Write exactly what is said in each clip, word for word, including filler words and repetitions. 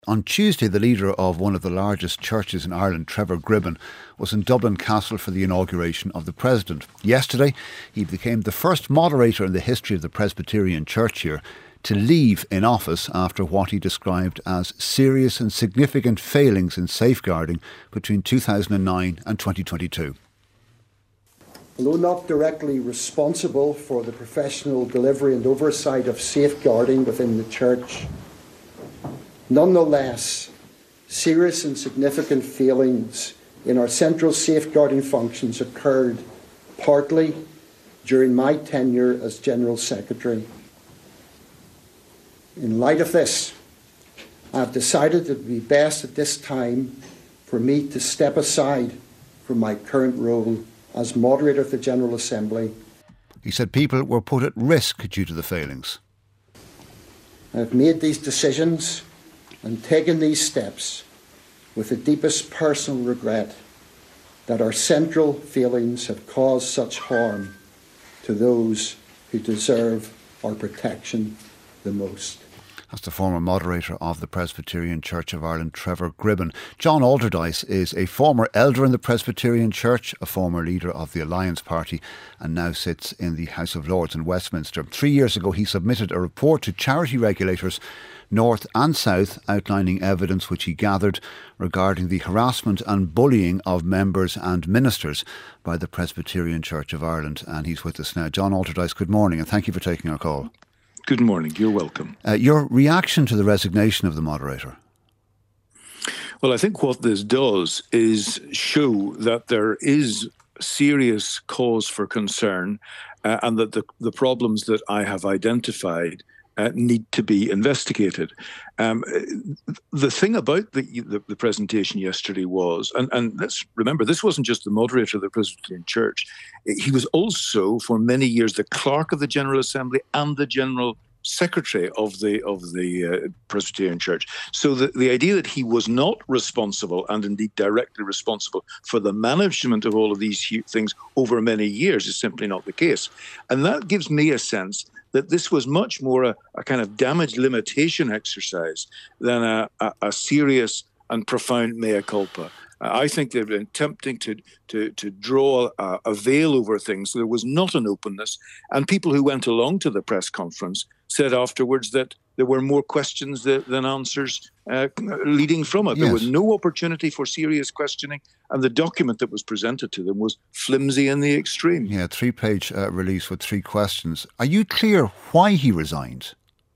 On Tuesday, the leader of one of the largest churches in Ireland, Trevor Gribben, was in Dublin Castle for the inauguration of the President. Yesterday, he became the first moderator in the history of the Presbyterian Church here to leave in office after what he described as serious and significant failings in safeguarding between two thousand nine and twenty twenty-two. Although not directly responsible for the professional delivery and oversight of safeguarding within the Church, nonetheless, serious and significant failings in our central safeguarding functions occurred partly during my tenure as General Secretary. In light of this, I have decided it would be best at this time for me to step aside from my current role as Moderator of the General Assembly. He said people were put at risk due to the failings. I have made these decisions and taken these steps with the deepest personal regret that our central failings have caused such harm to those who deserve our protection the most. That's the former moderator of the Presbyterian Church of Ireland, Trevor Gribben. John Alderdice is a former elder in the Presbyterian Church, a former leader of the Alliance Party, and now sits in the House of Lords in Westminster. Three years ago, he submitted a report to charity regulators North and South, outlining evidence which he gathered regarding the harassment and bullying of members and ministers by the Presbyterian Church of Ireland. And he's with us now. John Alderdice, good morning, and thank you for taking our call. Good morning. You're welcome. Uh, your reaction to the resignation of the moderator? Well, I think what this does is show that there is serious cause for concern uh, and that the, the problems that I have identified Uh, need to be investigated. Um, the thing about the, the, the presentation yesterday was, and, and let's remember, this wasn't just the moderator of the Presbyterian Church. He was also, for many years, the clerk of the General Assembly and the General Secretary of the of the uh, Presbyterian Church. So the, the idea that he was not responsible, and indeed directly responsible, for the management of all of these things over many years is simply not the case. And that gives me a sense that this was much more a, a kind of damage limitation exercise than a, a, a serious and profound mea culpa. Uh, I think they've been attempting to to to draw a, a veil over things. So there was not an openness, and people who went along to the press conference said afterwards that there were more questions than, than answers uh, leading from it. Yes. There was no opportunity for serious questioning, and the document that was presented to them was flimsy in the extreme. Yeah, three-page uh, release with three questions. Are you clear why he resigned?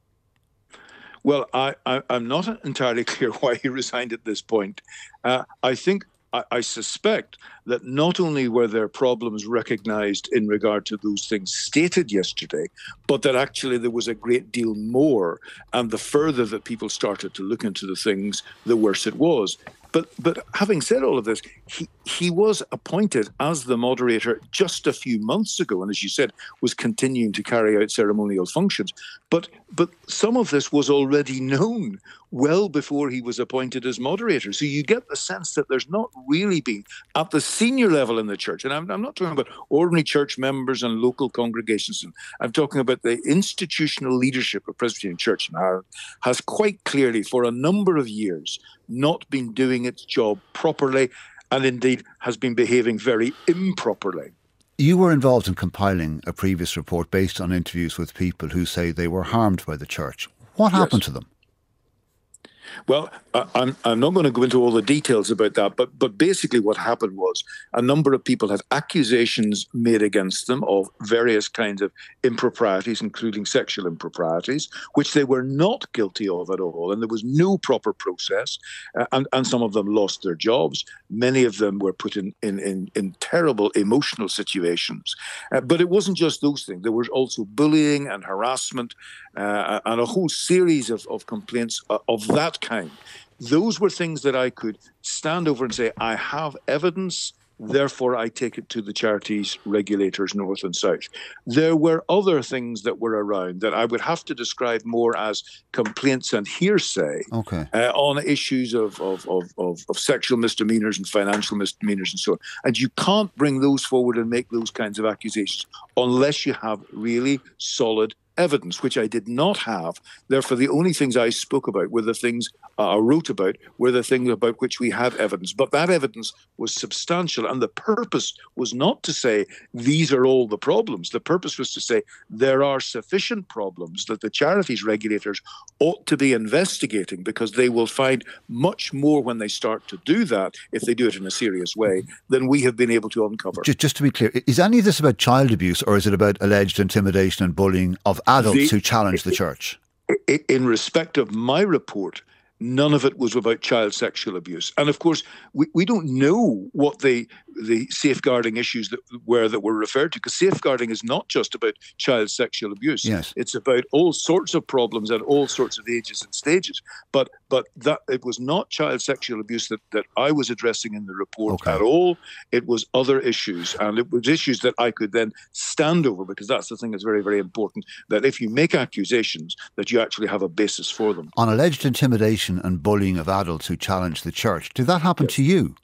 Well, I, I, I'm not entirely clear why he resigned at this point. Uh, I think, I, I suspect that not only were there problems recognised in regard to those things stated yesterday, but that actually there was a great deal more. And the further that people started to look into the things, the worse it was. But but having said all of this, he, he was appointed as the moderator just a few months ago, and as you said, was continuing to carry out ceremonial functions. But but some of this was already known well before he was appointed as moderator. So you get the sense that there's not really been, at the senior level in the church, and I'm, I'm not talking about ordinary church members and local congregations, and I'm talking about the institutional leadership of Presbyterian Church in Ireland, has quite clearly for a number of years not been doing its job properly, and indeed has been behaving very improperly. You were involved in compiling a previous report based on interviews with people who say they were harmed by the church. What happened Yes. to them? Well, I- I'm I'm not going to go into all the details about that, but but basically what happened was a number of people had accusations made against them of various kinds of improprieties, including sexual improprieties, which they were not guilty of at all, and there was no proper process, uh, and and some of them lost their jobs. Many of them were put in in in, in terrible emotional situations, uh, but it wasn't just those things. There was also bullying and harassment, uh, and a whole series of of complaints uh, of that kind. Those were things that I could stand over and say, I have evidence, therefore I take it to the charities regulators north and south. There were other things that were around that I would have to describe more as complaints and hearsay Okay. uh, on issues of, of, of, of, of sexual misdemeanours and financial misdemeanours and so on. And you can't bring those forward and make those kinds of accusations unless you have really solid evidence, which I did not have. Therefore, the only things I spoke about were the things uh, I wrote about, were the things about which we had evidence. But that evidence was substantial, and the purpose was not to say these are all the problems. The purpose was to say there are sufficient problems that the charities regulators ought to be investigating, because they will find much more when they start to do that, if they do it in a serious way, than we have been able to uncover. Just, just to be clear, is any of this about child abuse, or is it about alleged intimidation and bullying of adults the, who challenge the church? In respect of my report, none of it was about child sexual abuse. And of course, we, we don't know what the the safeguarding issues that were that were referred to, because safeguarding is not just about child sexual abuse. Yes. It's about all sorts of problems at all sorts of ages and stages. But but that it was not child sexual abuse that, that I was addressing in the report okay. at all. It was other issues. And it was issues that I could then stand over, because that's the thing that's very, very important, that if you make accusations, that you actually have a basis for them. On alleged intimidation and bullying of adults who challenge the church, did that happen yes. to you?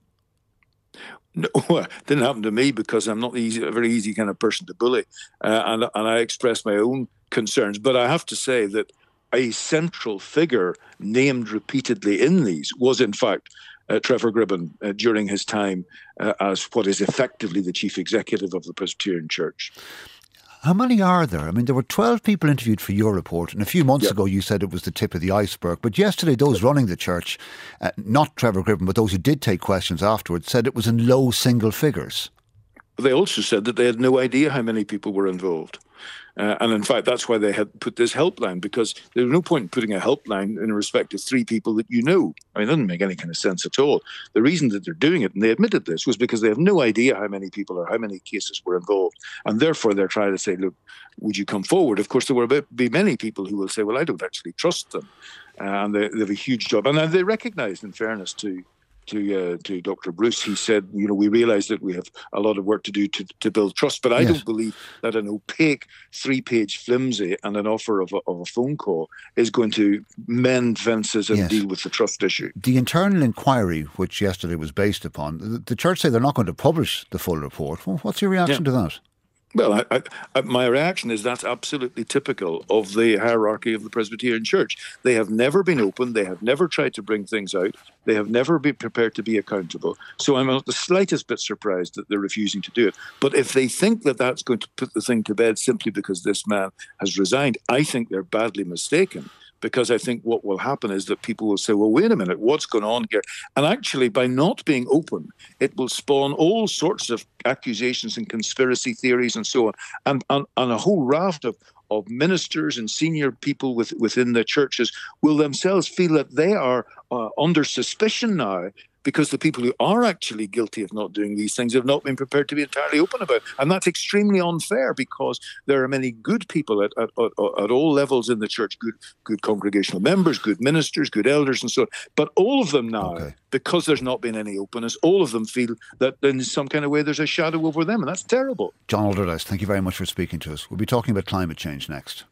No, it didn't happen to me, because I'm not easy, a very easy kind of person to bully. Uh, and, and I expressed my own concerns. But I have to say that a central figure named repeatedly in these was, in fact, uh, Trevor Gribben uh, during his time uh, as what is effectively the chief executive of the Presbyterian Church. How many are there? I mean, there were twelve people interviewed for your report, and a few months yep. ago you said it was the tip of the iceberg. But yesterday, those running the church, uh, not Trevor Gribben, but those who did take questions afterwards, said it was in low single figures. They also said that they had no idea how many people were involved. Uh, and in fact, that's why they had put this helpline, because there's no point in putting a helpline in respect to three people that you know. I mean, it doesn't make any kind of sense at all. The reason that they're doing it, and they admitted this, was because they have no idea how many people or how many cases were involved. And therefore, they're trying to say, look, would you come forward? Of course, there will be many people who will say, well, I don't actually trust them. Uh, and they, they have a huge job. And they recognised, in fairness to to uh, to Doctor Bruce, he said, you know, we realise that we have a lot of work to do to, to build trust, but I yes. don't believe that an opaque three-page flimsy and an offer of a, of a phone call is going to mend fences and yes. deal with the trust issue. The internal inquiry, which yesterday was based upon, the, the church say they're not going to publish the full report. Well, what's your reaction yeah. to that? Well, I, I, I, my reaction is that's absolutely typical of the hierarchy of the Presbyterian Church. They have never been open. They have never tried to bring things out. They have never been prepared to be accountable. So I'm not the slightest bit surprised that they're refusing to do it. But if they think that that's going to put the thing to bed simply because this man has resigned, I think they're badly mistaken. Because I think what will happen is that people will say, well, wait a minute, what's going on here? And actually, by not being open, it will spawn all sorts of accusations and conspiracy theories and so on, and, and, and a whole raft of, of ministers and senior people with, within the churches will themselves feel that they are uh, under suspicion now, because the people who are actually guilty of not doing these things have not been prepared to be entirely open about it. And that's extremely unfair, because there are many good people at, at, at, at all levels in the church, good good congregational members, good ministers, good elders and so on. But all of them now, okay. because there's not been any openness, all of them feel that in some kind of way there's a shadow over them, and that's terrible. John Alderdice, thank you very much for speaking to us. We'll be talking about climate change next.